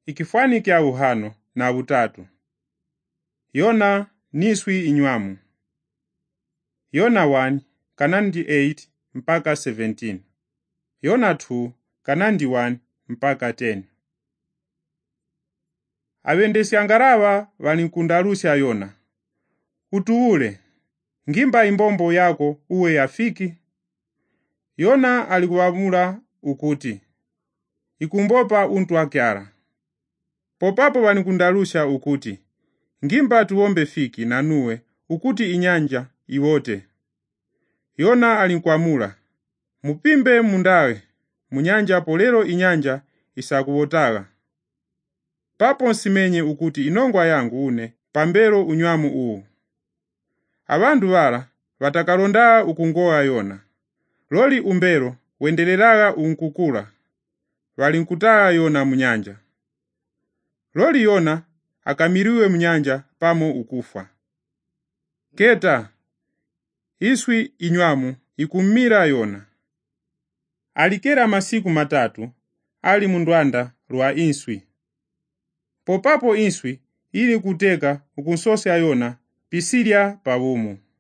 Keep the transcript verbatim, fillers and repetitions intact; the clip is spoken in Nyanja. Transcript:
ikifwani kya uhano na butatu. Yona niswi inywamu. Yona one kanandi eight mpaka seventeen. Yona two kanandi one mpaka ten. Abendesi angarawa walinkundarusha Yona. Utuule, ngimba imbombo yako uwe yafiki. Yona alikuwamula ukuti, ikumbopa untu akyara. Popapo walinkundarusha ukuti, ngimba tuombe fiki na nuwe ukuti inyanja iwote. Yona alinkwamula, mupimbe mundawe, munyanja polero inyanja isakuwotaga. Papo nsimenye ukuti inongwa yangu une pambero unywamu uwu. Abandu wala watakaronda ukungoa Yona. Loli umbero wendeleraga unkukula. Walinkutaga Yona munyanja. Loli Yona akamiriwe munyanja pamo ukufa. Keta, iswi inywamu ikumira Yona. Alikera masiku matatu, ali mundwanda lwa inswi. Popapo inswi ili kuteka ukunsosya Yona pisilya pabumu.